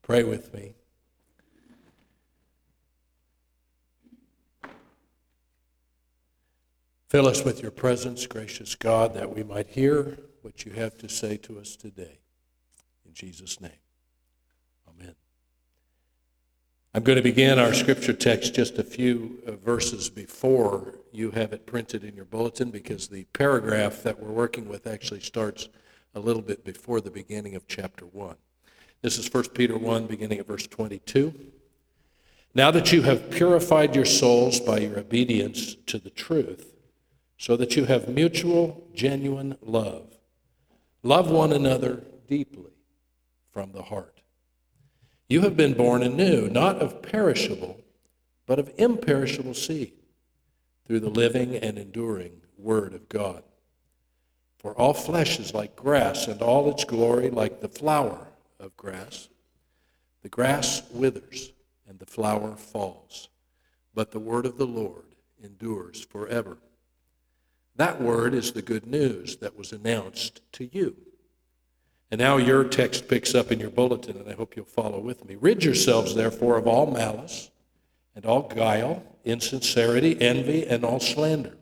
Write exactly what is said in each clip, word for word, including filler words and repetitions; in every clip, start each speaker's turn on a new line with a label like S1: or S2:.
S1: Pray with me. Fill us with your presence, gracious God, that we might hear what you have to say to us today. In Jesus' name, amen. I'm going to begin our scripture text just a few uh, verses before you have it printed in your bulletin, because the paragraph that we're working with actually starts a little bit before the beginning of chapter one. This is First Peter one, beginning at verse twenty-two. Now that you have purified your souls by your obedience to the truth, so that you have mutual, genuine love, love one another deeply from the heart. You have been born anew, not of perishable, but of imperishable seed, through the living and enduring Word of God. For all flesh is like grass, and all its glory like the flower of grass. The grass withers, and the flower falls, but the word of the Lord endures forever. That word is the good news that was announced to you. And now your text picks up in your bulletin, and I hope you'll follow with me. Rid yourselves, therefore, of all malice, and all guile, insincerity, envy, and all slander.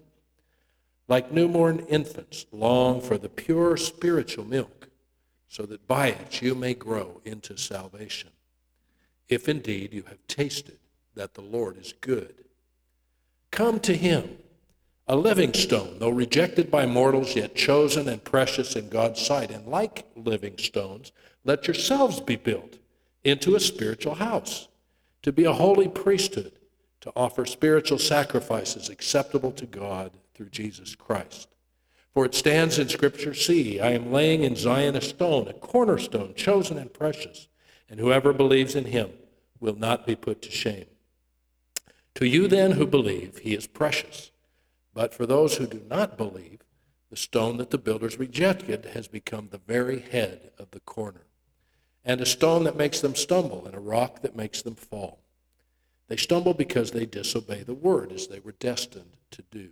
S1: Like newborn infants, long for the pure spiritual milk, so that by it you may grow into salvation, if indeed you have tasted that the Lord is good. Come to him, a living stone, though rejected by mortals, yet chosen and precious in God's sight. And like living stones, let yourselves be built into a spiritual house, to be a holy priesthood, to offer spiritual sacrifices acceptable to God through Jesus Christ. For it stands in Scripture, see, I am laying in Zion a stone, a cornerstone, chosen and precious, and whoever believes in him will not be put to shame. To you then who believe, he is precious. But for those who do not believe, the stone that the builders rejected has become the very head of the corner, and a stone that makes them stumble, and a rock that makes them fall. They stumble because they disobey the word, as they were destined to do.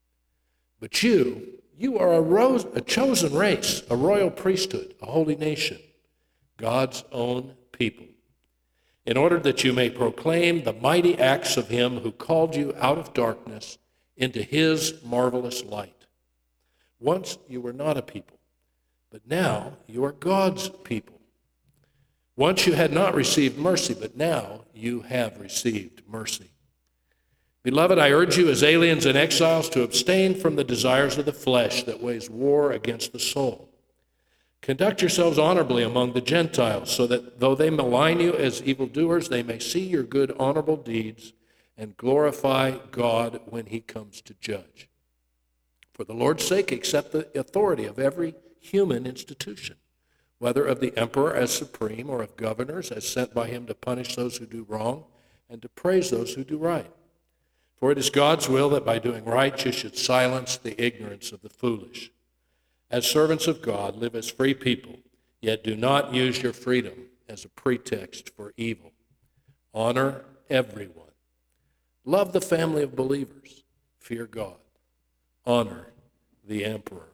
S1: But you, you are a, rose, a chosen race, a royal priesthood, a holy nation, God's own people, in order that you may proclaim the mighty acts of him who called you out of darkness into his marvelous light. Once you were not a people, but now you are God's people. Once you had not received mercy, but now you have received mercy. Beloved, I urge you as aliens and exiles to abstain from the desires of the flesh that wage war against the soul. Conduct yourselves honorably among the Gentiles, so that though they malign you as evildoers, they may see your good, honorable deeds and glorify God when he comes to judge. For the Lord's sake, accept the authority of every human institution, whether of the emperor as supreme or of governors as sent by him to punish those who do wrong and to praise those who do right. For it is God's will that by doing right you should silence the ignorance of the foolish. As servants of God, live as free people, yet do not use your freedom as a pretext for evil. Honor everyone. Love the family of believers. Fear God. Honor the emperor.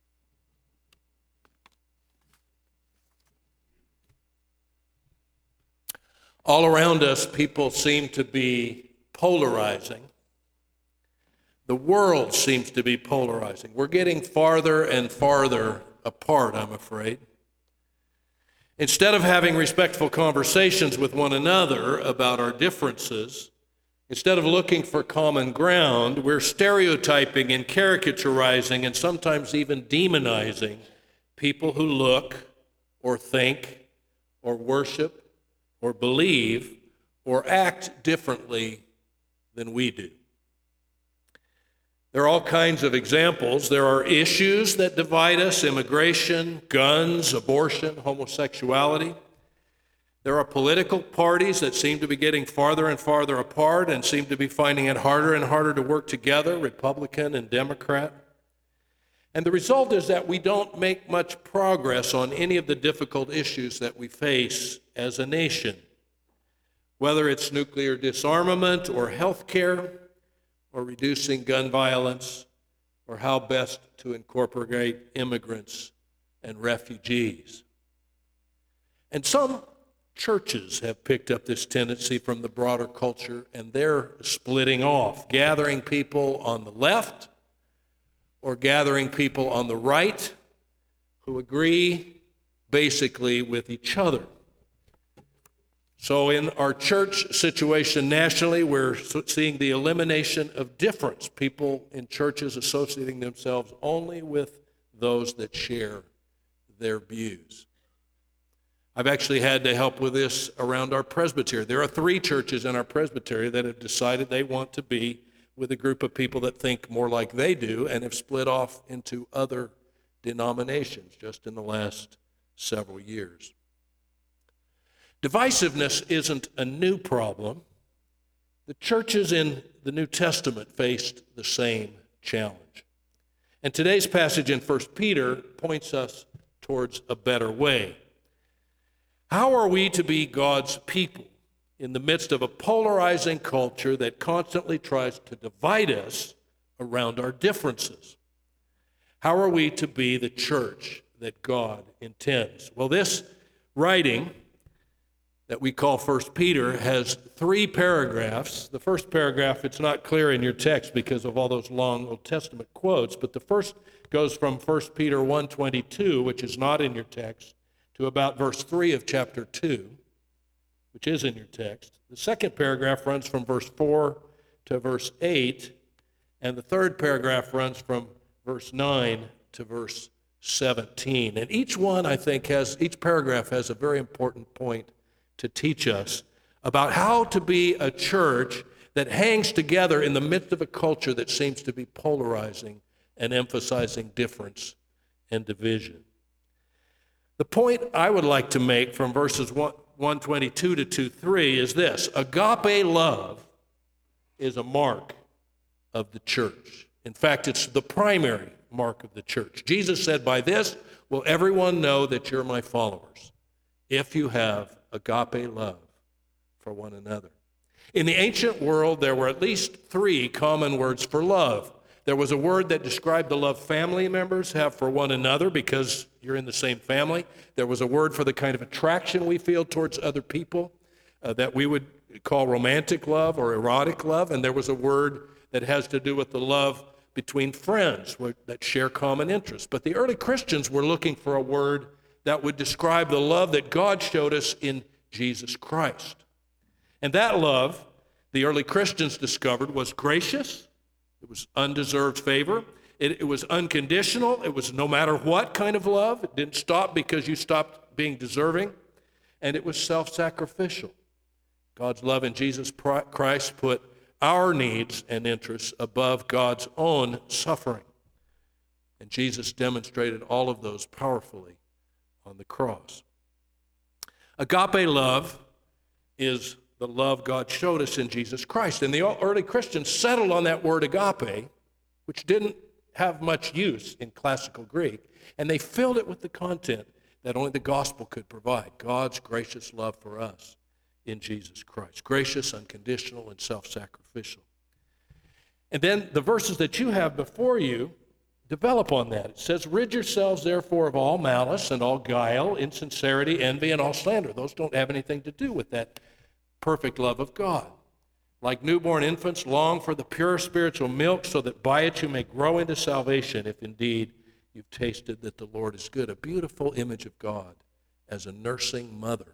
S1: All around us, people seem to be polarizing. The world seems to be polarizing. We're getting farther and farther apart, I'm afraid. Instead of having respectful conversations with one another about our differences, instead of looking for common ground, we're stereotyping and caricaturizing and sometimes even demonizing people who look or think or worship or believe or act differently than we do. There are all kinds of examples. There are issues that divide us: immigration, guns, abortion, homosexuality. There are political parties that seem to be getting farther and farther apart and seem to be finding it harder and harder to work together, Republican and Democrat. And the result is that we don't make much progress on any of the difficult issues that we face as a nation, whether it's nuclear disarmament or health care, or reducing gun violence, or how best to incorporate immigrants and refugees. And some churches have picked up this tendency from the broader culture, and they're splitting off, gathering people on the left or gathering people on the right who agree basically with each other. So in our church situation nationally, we're seeing the elimination of difference, people in churches associating themselves only with those that share their views. I've actually had to help with this around our presbytery. There are three churches in our presbytery that have decided they want to be with a group of people that think more like they do and have split off into other denominations just in the last several years. Divisiveness isn't a new problem. The churches in the New Testament faced the same challenge. And today's passage in First Peter points us towards a better way. How are we to be God's people in the midst of a polarizing culture that constantly tries to divide us around our differences? How are we to be the church that God intends? Well, this writing that we call First Peter has three paragraphs. The first paragraph, it's not clear in your text because of all those long Old Testament quotes, but the first goes from First Peter one twenty-two, which is not in your text, to about verse three of chapter two, which is in your text. The second paragraph runs from verse four to verse eight, and the third paragraph runs from verse nine to verse seventeen. And each one, I think, has, each paragraph has a very important point to teach us about how to be a church that hangs together in the midst of a culture that seems to be polarizing and emphasizing difference and division. The point I would like to make from verses one twenty-two to two three is this: agape love is a mark of the church. In fact, it's the primary mark of the church. Jesus said, "By this will everyone know that you're my followers, if you have agape love for one another." In the ancient world, there were at least three common words for love. There was a word that described the love family members have for one another because you're in the same family. There was a word for the kind of attraction we feel towards other people uh, that we would call romantic love or erotic love. And there was a word that has to do with the love between friends that share common interests. But the early Christians were looking for a word that would describe the love that God showed us in Jesus Christ. And that love, the early Christians discovered, was gracious. It was undeserved favor. It, it was unconditional. It was no matter what kind of love. It didn't stop because you stopped being deserving. And it was self-sacrificial. God's love in Jesus Christ put our needs and interests above God's own suffering. And Jesus demonstrated all of those powerfully on the cross. Agape love is the love God showed us in Jesus Christ. And the early Christians settled on that word agape, which didn't have much use in classical Greek, and they filled it with the content that only the gospel could provide: God's gracious love for us in Jesus Christ. Gracious, unconditional, and self-sacrificial. And then the verses that you have before you develop on that. It says, "Rid yourselves therefore of all malice and all guile, insincerity, envy, and all slander." Those don't have anything to do with that perfect love of God. "Like newborn infants, long for the pure spiritual milk, so that by it you may grow into salvation, if indeed you've tasted that the Lord is good." A beautiful image of God as a nursing mother.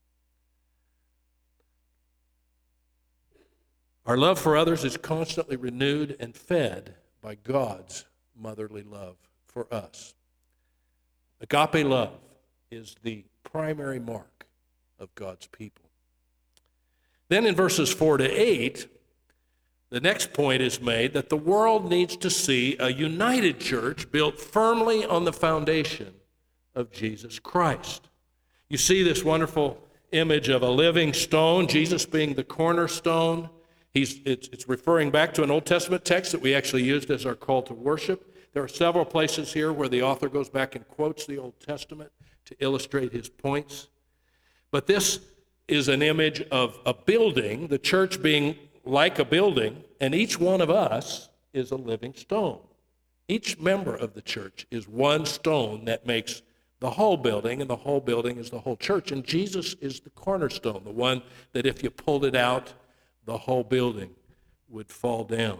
S1: Our love for others is constantly renewed and fed by God's motherly love for us. Agape love is the primary mark of God's people. Then in verses four to eight, the next point is made that the world needs to see a united church built firmly on the foundation of Jesus Christ. You see this wonderful image of a living stone, Jesus being the cornerstone. He's, it's, it's referring back to an Old Testament text that we actually used as our call to worship. There are several places here where the author goes back and quotes the Old Testament to illustrate his points. But this is an image of a building, the church being like a building, and each one of us is a living stone. Each member of the church is one stone that makes the whole building, and the whole building is the whole church. And Jesus is the cornerstone, the one that if you pulled it out, the whole building would fall down.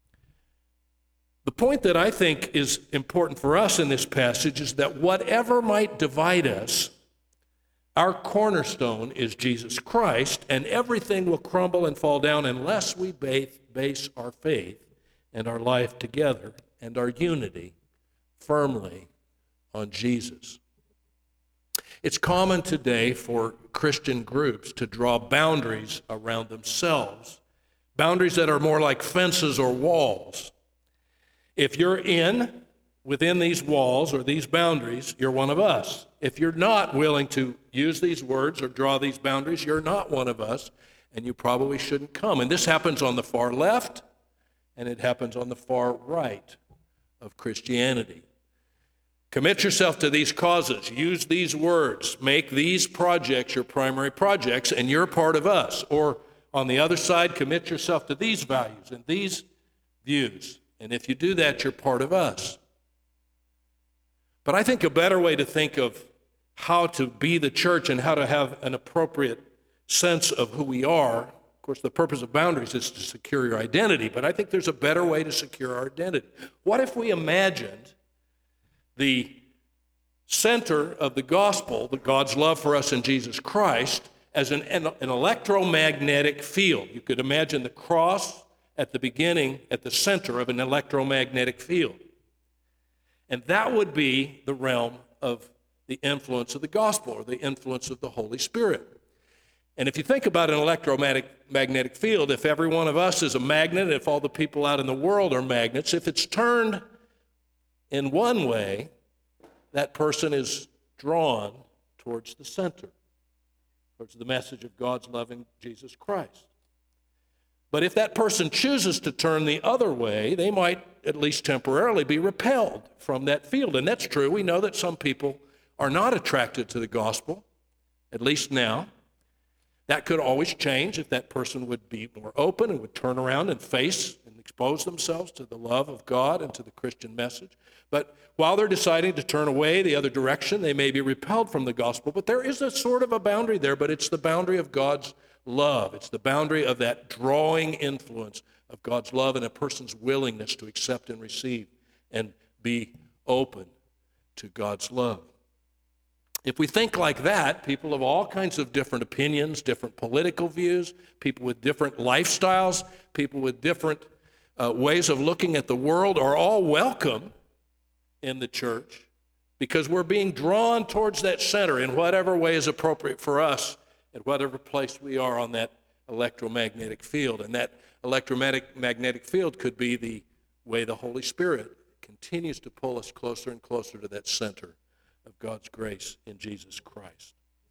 S1: The point that I think is important for us in this passage is that whatever might divide us, our cornerstone is Jesus Christ, and everything will crumble and fall down unless we base our faith and our life together and our unity firmly on Jesus. It's common today for Christian groups to draw boundaries around themselves, boundaries that are more like fences or walls. If you're in, within these walls or these boundaries, you're one of us. If you're not willing to use these words or draw these boundaries, you're not one of us, and you probably shouldn't come. And this happens on the far left, and it happens on the far right of Christianity. Commit yourself to these causes. Use these words. Make these projects your primary projects, and you're part of us. Or on the other side, commit yourself to these values and these views. And if you do that, you're part of us. But I think a better way to think of how to be the church and how to have an appropriate sense of who we are, of course, the purpose of boundaries is to secure your identity, but I think there's a better way to secure our identity. What if we imagined the center of the gospel, the God's love for us in Jesus Christ, as an, an, an electromagnetic field? You could imagine the cross at the beginning, at the center of an electromagnetic field. And that would be the realm of the influence of the gospel or the influence of the Holy Spirit. And if you think about an electromagnetic field, if every one of us is a magnet, if all the people out in the world are magnets, if it's turned in one way, that person is drawn towards the center, towards the message of God's love in Jesus Christ. But if that person chooses to turn the other way, they might, at least temporarily, be repelled from that field. And that's true. We know that some people are not attracted to the gospel, at least now. That could always change if that person would be more open and would turn around and face and expose themselves to the love of God and to the Christian message. But while they're deciding to turn away the other direction, they may be repelled from the gospel. But there is a sort of a boundary there, but it's the boundary of God's love. It's the boundary of that drawing influence of God's love and a person's willingness to accept and receive and be open to God's love. If we think like that, people of all kinds of different opinions, different political views, people with different lifestyles, people with different uh, ways of looking at the world are all welcome in the church because we're being drawn towards that center in whatever way is appropriate for us at whatever place we are on that electromagnetic field. And that electromagnetic field could be the way the Holy Spirit continues to pull us closer and closer to that center of God's grace in Jesus Christ.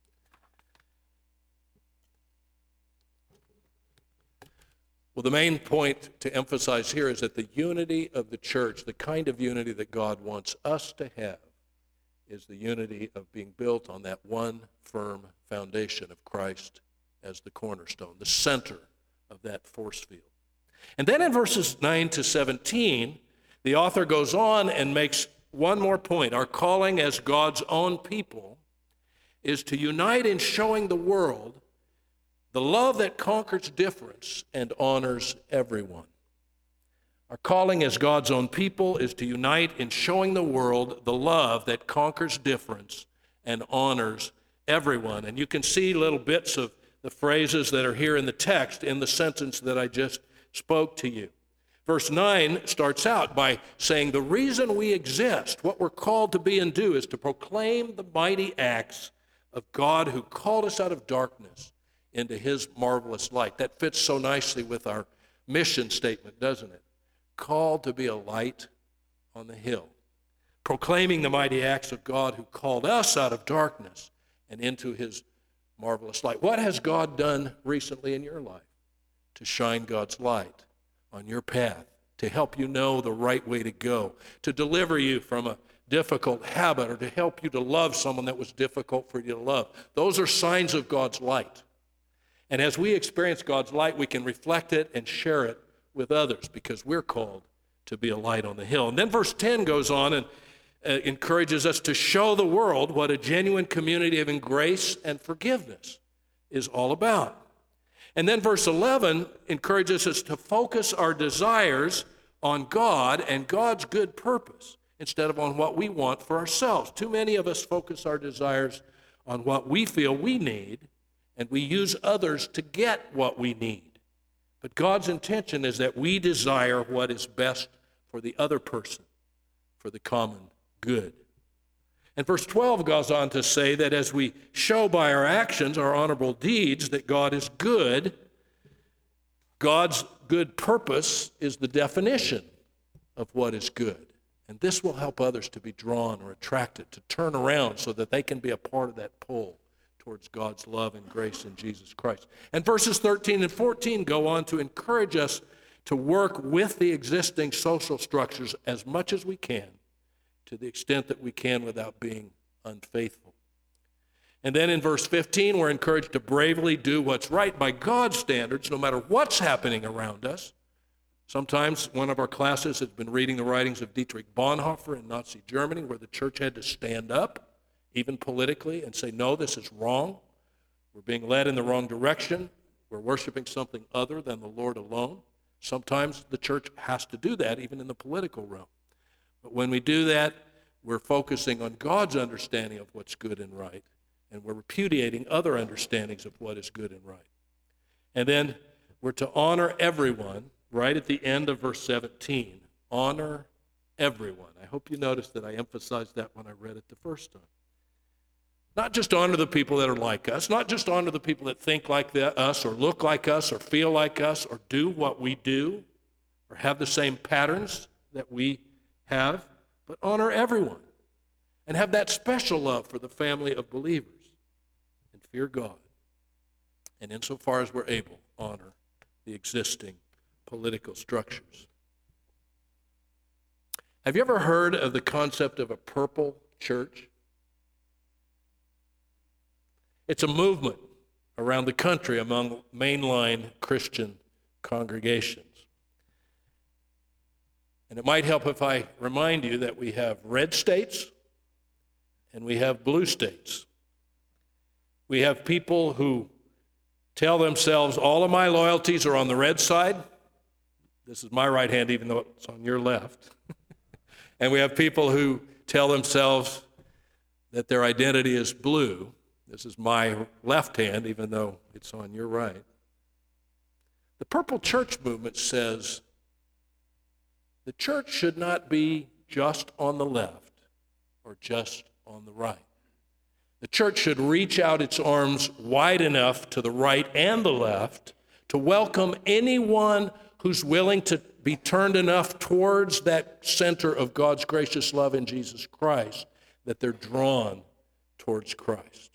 S1: Well, the main point to emphasize here is that the unity of the church, the kind of unity that God wants us to have, is the unity of being built on that one firm foundation of Christ as the cornerstone, the center of that force field. And then in verses nine to seventeen, the author goes on and makes one more point. Our calling as God's own people is to unite in showing the world the love that conquers difference and honors everyone. Our calling as God's own people is to unite in showing the world the love that conquers difference and honors everyone. And you can see little bits of the phrases that are here in the text in the sentence that I just spoke to you. Verse nine starts out by saying, the reason we exist, what we're called to be and do, is to proclaim the mighty acts of God who called us out of darkness into his marvelous light. That fits so nicely with our mission statement, doesn't it? Called to be a light on the hill. Proclaiming the mighty acts of God who called us out of darkness and into his marvelous light. What has God done recently in your life to shine God's light on your path, to help you know the right way to go, to deliver you from a difficult habit, or to help you to love someone that was difficult for you to love? Those are signs of God's light. And as we experience God's light, we can reflect it and share it with others because we're called to be a light on the hill. And then verse ten goes on and uh, encourages us to show the world what a genuine community of grace and forgiveness is all about. And then verse eleven encourages us to focus our desires on God and God's good purpose instead of on what we want for ourselves. Too many of us focus our desires on what we feel we need, and we use others to get what we need. But God's intention is that we desire what is best for the other person, for the common good. And verse twelve goes on to say that as we show by our actions, our honorable deeds, that God is good, God's good purpose is the definition of what is good. And this will help others to be drawn or attracted, to turn around so that they can be a part of that pull towards God's love and grace in Jesus Christ. And verses thirteen and fourteen go on to encourage us to work with the existing social structures as much as we can, to the extent that we can without being unfaithful. And then in verse fifteen, we're encouraged to bravely do what's right by God's standards, no matter what's happening around us. Sometimes one of our classes has been reading the writings of Dietrich Bonhoeffer in Nazi Germany, where the church had to stand up, even politically, and say, no, this is wrong. We're being led in the wrong direction. We're worshiping something other than the Lord alone. Sometimes the church has to do that, even in the political realm. But when we do that, we're focusing on God's understanding of what's good and right, and we're repudiating other understandings of what is good and right. And then we're to honor everyone, right at the end of verse seventeen. Honor everyone. I hope you noticed that I emphasized that when I read it the first time. Not just honor the people that are like us, not just honor the people that think like the, us or look like us or feel like us or do what we do or have the same patterns that we have, but honor everyone and have that special love for the family of believers and fear God. And insofar as we're able, honor the existing political structures. Have you ever heard of the concept of a purple church? It's a movement around the country among mainline Christian congregations. And it might help if I remind you that we have red states and we have blue states. We have people who tell themselves, all of my loyalties are on the red side. This is my right hand, even though it's on your left. And we have people who tell themselves that their identity is blue. This is my left hand, even though it's on your right. The Purple Church movement says the church should not be just on the left or just on the right. The church should reach out its arms wide enough to the right and the left to welcome anyone who's willing to be turned enough towards that center of God's gracious love in Jesus Christ that they're drawn towards Christ.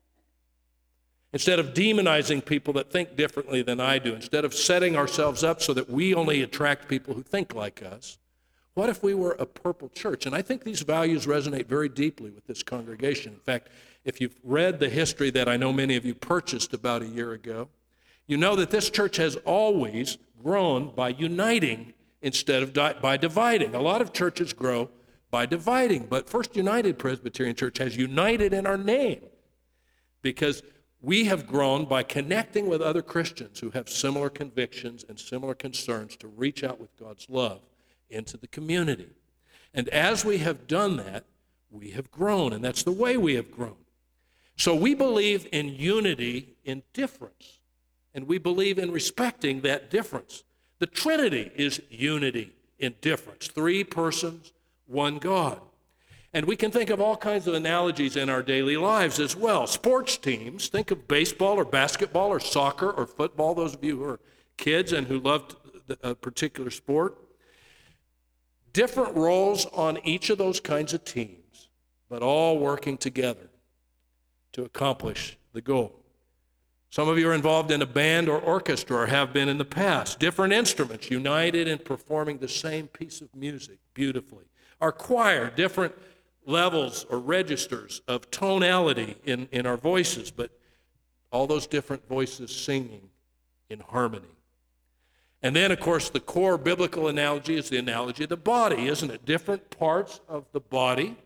S1: Instead of demonizing people that think differently than I do, instead of setting ourselves up so that we only attract people who think like us, what if we were a purple church? And I think these values resonate very deeply with this congregation. In fact, if you've read the history that I know many of you purchased about a year ago, you know that this church has always grown by uniting instead of di- by dividing. A lot of churches grow by dividing, but First United Presbyterian Church has united in our name because we have grown by connecting with other Christians who have similar convictions and similar concerns to reach out with God's love into the community. And as we have done that, we have grown, and that's the way we have grown. So we believe in unity in difference, and we believe in respecting that difference. The Trinity is unity in difference. Three persons, one God. And we can think of all kinds of analogies in our daily lives as well. Sports teams, think of baseball or basketball or soccer or football, those of you who are kids and who loved a particular sport. Different roles on each of those kinds of teams, but all working together to accomplish the goal. Some of you are involved in a band or orchestra or have been in the past. Different instruments united in performing the same piece of music beautifully. Our choir, different levels or registers of tonality in, in our voices, but all those different voices singing in harmony. And then, of course, the core biblical analogy is the analogy of the body, isn't it? Different parts of the body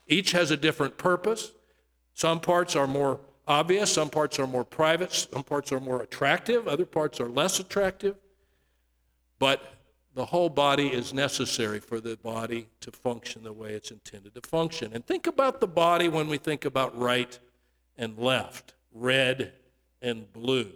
S1: Each has a different purpose. Some parts are more obvious, some parts are more private, some parts are more attractive, other parts are less attractive. But the whole body is necessary for the body to function the way it's intended to function. And think about the body when we think about right and left, red and blue.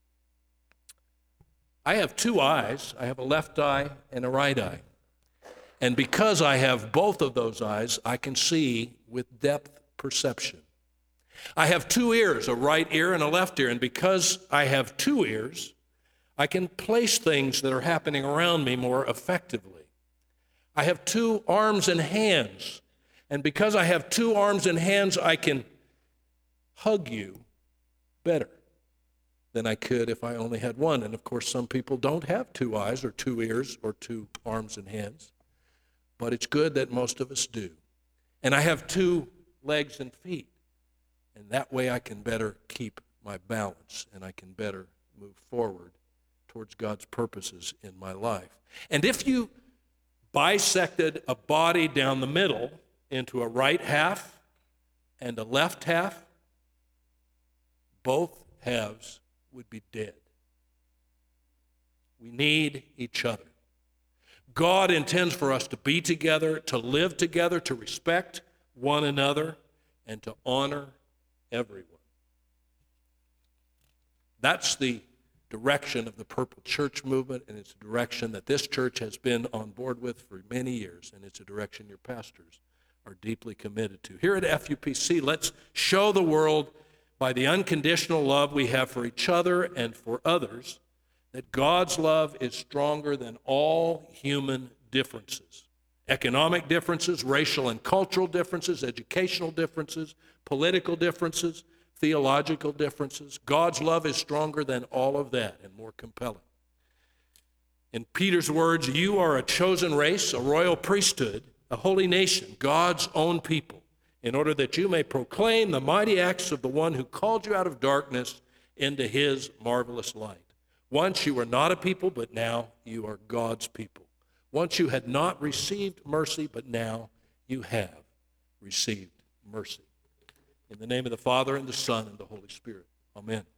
S1: I have two eyes. I have a left eye and a right eye. And because I have both of those eyes, I can see with depth perception. I have two ears, a right ear and a left ear. And because I have two ears, I can place things that are happening around me more effectively. I have two arms and hands. And because I have two arms and hands, I can hug you better than I could if I only had one. And of course, some people don't have two eyes or two ears or two arms and hands. But it's good that most of us do. And I have two legs and feet. And that way I can better keep my balance and I can better move forward towards God's purposes in my life. And if you bisected a body down the middle into a right half and a left half, both halves would be dead. We need each other. God intends for us to be together, to live together, to respect one another, and to honor everyone. That's the direction of the Purple Church movement, and it's a direction that this church has been on board with for many years, and it's a direction your pastors are deeply committed to. Here at F U P C, let's show the world by the unconditional love we have for each other and for others that God's love is stronger than all human differences. Economic differences, racial and cultural differences, educational differences, political differences, theological differences. God's love is stronger than all of that and more compelling. In Peter's words, you are a chosen race, a royal priesthood, a holy nation, God's own people, in order that you may proclaim the mighty acts of the one who called you out of darkness into his marvelous light. Once you were not a people, but now you are God's people. Once you had not received mercy, but now you have received mercy. In the name of the Father, and the Son, and the Holy Spirit. Amen.